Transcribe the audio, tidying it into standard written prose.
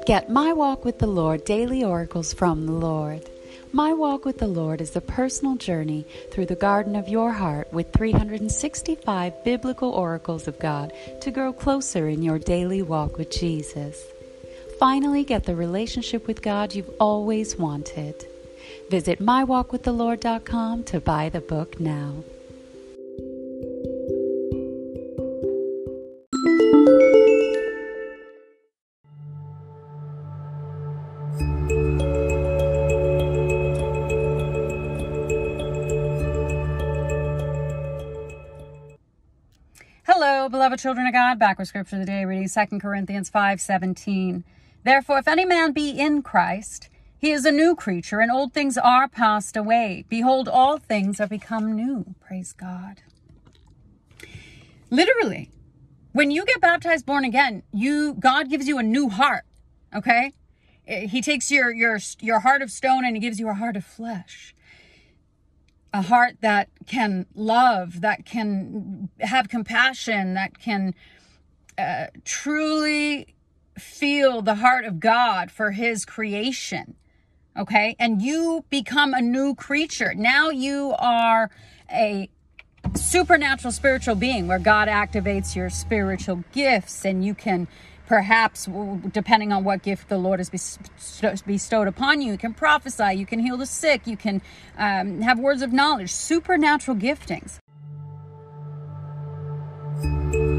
Get My Walk with the Lord daily oracles from the Lord. My Walk with the Lord is a personal journey through the garden of your heart with 365 biblical oracles of God to grow closer in your daily walk with Jesus. Finally, get the relationship with God you've always wanted. Visit mywalkwiththelord.com to buy the book now. Hello, beloved children of God. Back with scripture today, reading 2 Corinthians 5:17. Therefore, if any man be in Christ, he is a new creature, and old things are passed away. Behold, all things are become new. Praise God. Literally, when you get baptized, born again, God gives you a new heart. Okay, He takes your heart of stone and He gives you a heart of flesh. A heart that can love, that can have compassion, that can truly feel the heart of God for His creation. Okay? And you become a new creature. Now you are a supernatural spiritual being where God activates your spiritual gifts, and you can perhaps, depending on what gift the Lord has bestowed upon you, you can prophesy, you can heal the sick, you can have words of knowledge, supernatural giftings.